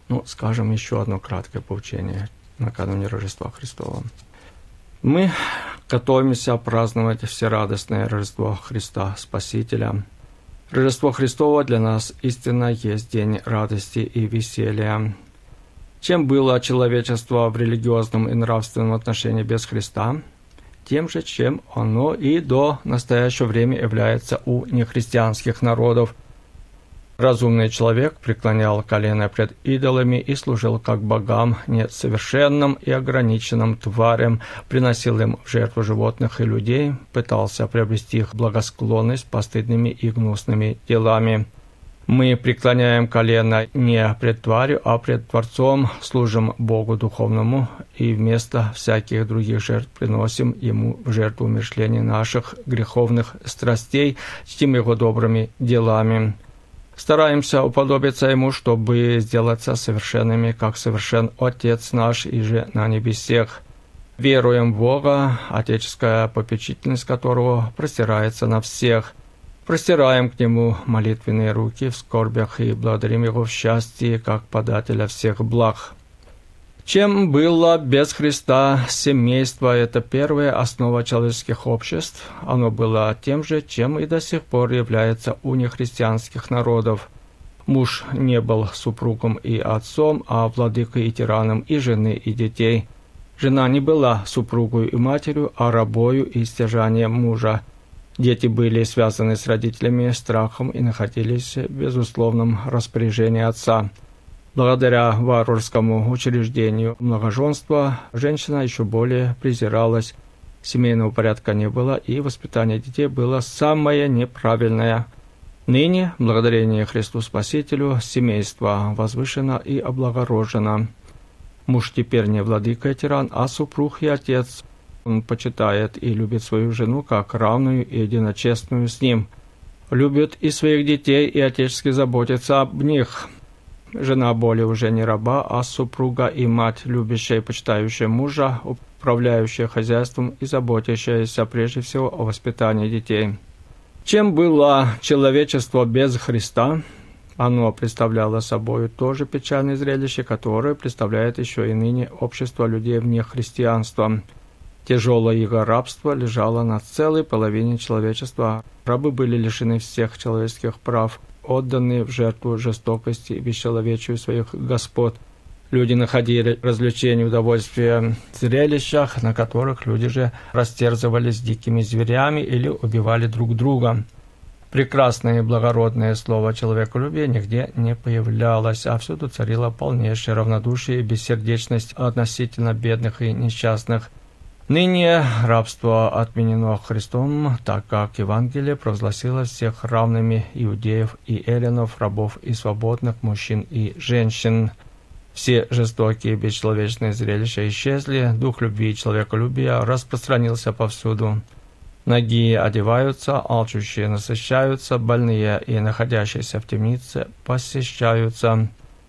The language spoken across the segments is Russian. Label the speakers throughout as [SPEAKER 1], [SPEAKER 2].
[SPEAKER 1] Скажем еще одно краткое поучение накануне Рождества Христова. Мы готовимся праздновать всерадостное Рождество Христа Спасителя. Рождество Христово для нас истинно есть день радости и веселья. Чем было человечество в религиозном и нравственном отношении без Христа, тем же, чем оно и до настоящего времени является у нехристианских народов. Разумный человек преклонял колено пред идолами и служил как богам несовершенным и ограниченным тварям, приносил им в жертву животных и людей, пытался приобрести их благосклонность постыдными и гнусными делами. Мы преклоняем колено не пред тварью, а пред Творцом, служим Богу духовному и вместо всяких других жертв приносим Ему в жертву умерщвления наших греховных страстей, чтим Его добрыми делами. Стараемся уподобиться Ему, чтобы сделаться совершенными, как совершен Отец наш и же на небесех. Веруем в Бога, отеческая попечительность которого простирается на всех. Простираем к Нему молитвенные руки в скорбях и благодарим Его в счастье, как подателя всех благ. Чем было без Христа семейство – это первая основа человеческих обществ. Оно было тем же, чем и до сих пор является у нехристианских народов. Муж не был супругом и отцом, а владыкой и тираном и жены, и детей. Жена не была супругою и матерью, а рабою и стяжанием мужа. Дети были связаны с родителями страхом и находились в безусловном распоряжении отца. Благодаря варварскому учреждению многоженства женщина еще более презиралась. Семейного порядка не было, и воспитание детей было самое неправильное. Ныне, благодарение Христу Спасителю, семейство возвышено и облагорожено. Муж теперь не владыка и тиран, а супруг и отец. Он почитает и любит свою жену как равную и единочестную с ним. Любит и своих детей, и отечески заботится об них. Жена более уже не раба, а супруга и мать, любящая и почитающая мужа, управляющая хозяйством и заботящаяся прежде всего о воспитании детей. Чем было человечество без Христа? Оно представляло собой тоже печальное зрелище, которое представляет еще и ныне общество людей вне христианства. Тяжелое иго рабства лежало на целой половине человечества. Рабы были лишены всех человеческих прав, отданные в жертву жестокости и бесчеловечию своих господ. Люди находили развлечения и удовольствия в зрелищах, на которых люди же растерзывались дикими зверями или убивали друг друга. Прекрасное и благородное слово человеколюбия нигде не появлялось, а всюду царило полнейшее равнодушие и бессердечность относительно бедных и несчастных. Ныне рабство отменено Христом, так как Евангелие провозгласило всех равными иудеев и эллинов, рабов и свободных, мужчин и женщин. Все жестокие и бесчеловечные зрелища исчезли, дух любви и человеколюбия распространился повсюду. Нагие одеваются, алчущие насыщаются, больные и находящиеся в темнице посещаются.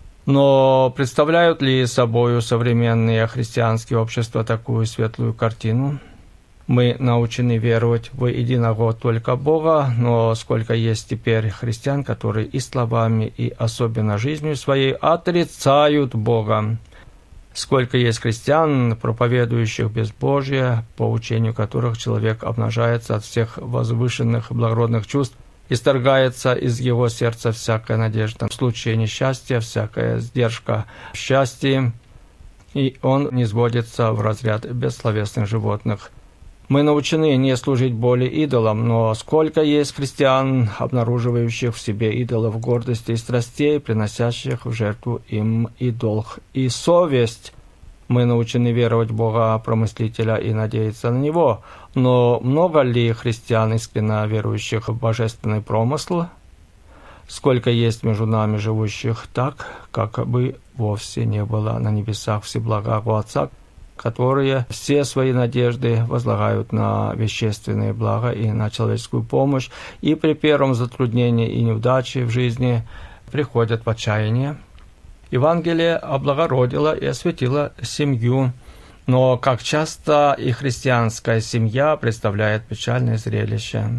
[SPEAKER 1] Но представляют ли собою современные христианские общества такую светлую картину? Мы научены веровать в единого только Бога, но сколько есть теперь христиан, которые и словами, и особенно жизнью своей отрицают Бога. Сколько есть христиан, проповедующих безбожие, по учению которых человек обнажается от всех возвышенных благородных чувств, исторгается из его сердца всякая надежда в случае несчастья, всякая сдержка в счастье, и он низводится в разряд бессловесных животных. Мы научены не служить более идолам, но сколько есть христиан, обнаруживающих в себе идолов гордости и страстей, приносящих в жертву им и долг, и совесть. Мы научены веровать в Бога Промыслителя и надеяться на Него, но много ли христиан, искренне верующих в божественный промысл? Сколько есть между нами живущих так, как бы вовсе не было на небесах всеблагого Отца, которые все свои надежды возлагают на вещественные блага и на человеческую помощь, и при первом затруднении и неудаче в жизни приходят в отчаяние. Евангелие облагородило и осветило семью, но как часто и христианская семья представляет печальное зрелище.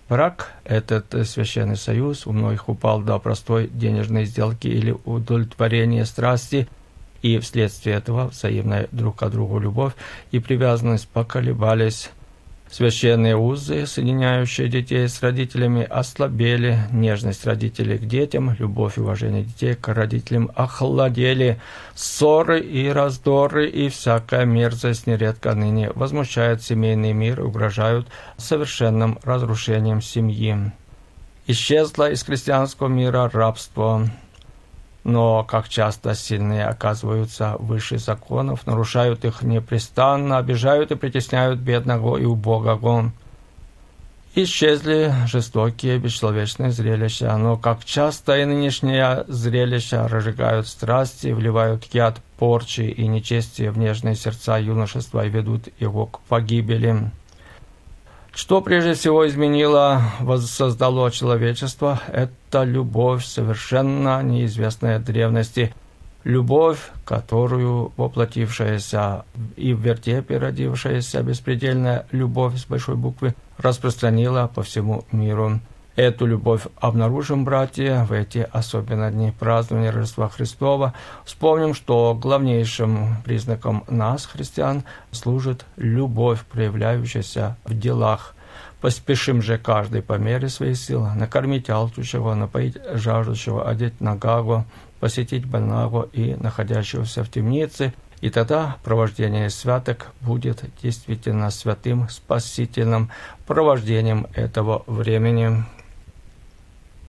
[SPEAKER 1] Брак, этот священный союз, у многих упал до простой денежной сделки или удовлетворения страсти, и вследствие этого взаимная друг к другу любовь и привязанность поколебались. Священные узы, соединяющие детей с родителями, ослабели, нежность родителей к детям, любовь и уважение детей к родителям охладели, ссоры и раздоры и всякая мерзость нередко ныне возмущают семейный мир и угрожают совершенным разрушением семьи. Исчезло из христианского мира рабство. Но как часто сильные оказываются выше законов, нарушают их непрестанно, обижают и притесняют бедного и убогого. Исчезли жестокие бесчеловечные зрелища, но как часто и нынешние зрелища разжигают страсти, вливают яд порчи и нечестия в нежные сердца юношества и ведут его к погибели. Что прежде всего изменило, воссоздало человечество, это любовь, совершенно неизвестная древности. Любовь, которую воплотившаяся и в вертепе родившаяся беспредельная любовь с большой буквы распространила по всему миру. Эту любовь обнаружим, братья, в эти особенно дни празднования Рождества Христова. Вспомним, что главнейшим признаком нас, христиан, служит любовь, проявляющаяся в делах. Поспешим же каждый по мере своих сил накормить алчущего, напоить жаждущего, одеть нагого, посетить больного и находящегося в темнице, и тогда провождение святок будет действительно святым, спасительным провождением этого времени.